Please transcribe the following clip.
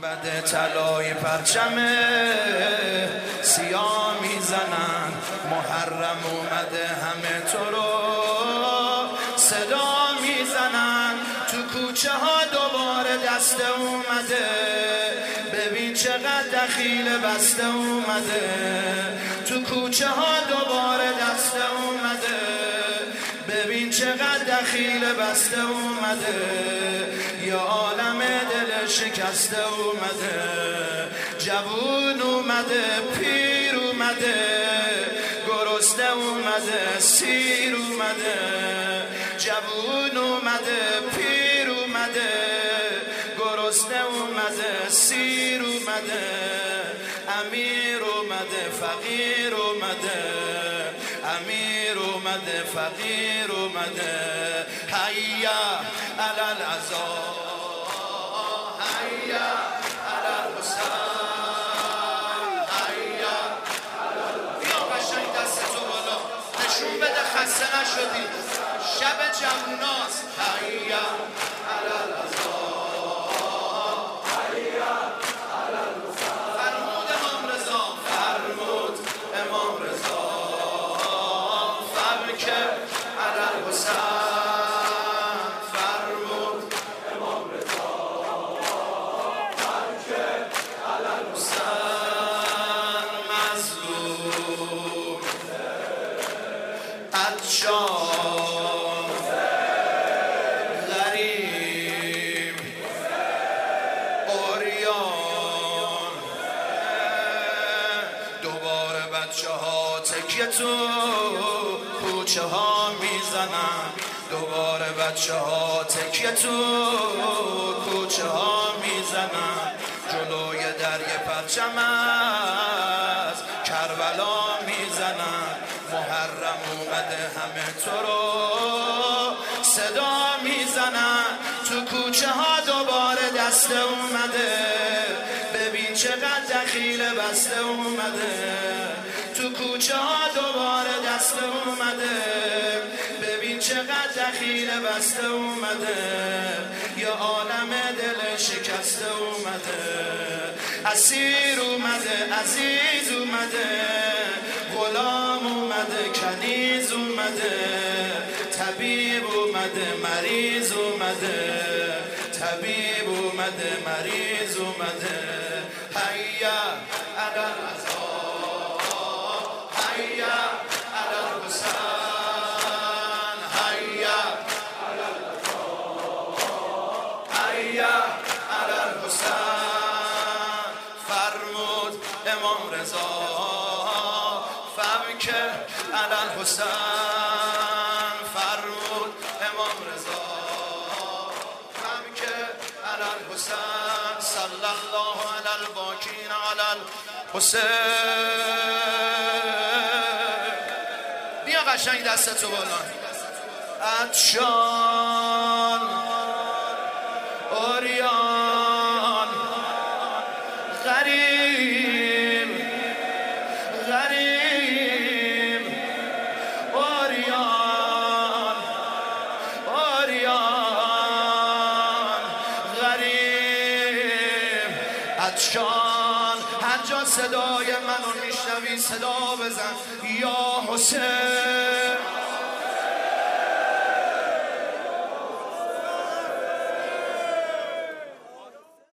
گنبد طلای پرچم سیاه میزنن. محرم اومده همه تو رو صدا میزنن. تو کوچه ها دوباره دسته اومده، ببین چقدر دخیل بسته اومده. تو کوچه ها دوباره دسته اومده، ببین چقدر دخیل بسته اومده. یا عالم دل شکسته اومده. جوون اومده، پیر اومده، گرسنه اومده، سیر اومده. جوون اومده، پیر اومده، گرسنه اومده، سیر اومده. امیر اومده، فقیر اومده، امیر اومده، فقیر اومده. حیا علی العزا، حیا علی الحسین، حیا بیا قشنگ دستتو بالا نشون بده خسته نشدی. شب جووناست. حیا علی العزا، حیا علی الحسین. فرمود امام رضا، فرمود امام رضا، فبک علی الحسین. فرمود امام رضا، فبک علی الحسین. مظلوم عطشان غریب عریان. دوباره بچه ها تکیه تو کوچه ها میزنن. دوباره بچه ها تکیه تو کوچه ها میزنن. جلوی درگه پرچم از کربلا میزنن. محرم اومده همه تو رو صدا میزنن. تو کوچه ها دوباره دسته اومده، ببین چقدر دخیل بسته اومده. تو کوچه ها دوباره دسته اومده، ببین چقدر دخیل بسته اومده. یا عالم دل شکسته اومده. اسیر اومده، عزیز اومده، غلام اومده، کنیز اومده. طبیب اومده، مریض اومده، طبیب اومده، مریض اومده. حیا علی العزا، حیا علی الحسین، حیا علی العزا، حیا علی الحسین. فرمود امام رضا، فبک علی الحسین. فرمود امام رضا، فبک علی الحسین. صلی الله علی الباکین علی الحسین. بیا قشنگ دستتو بالا. عطشان عریان غریب غریب عریان عریان غریب عطشان. هر جا صدای منو میشنوی صدا بزن یا حسین.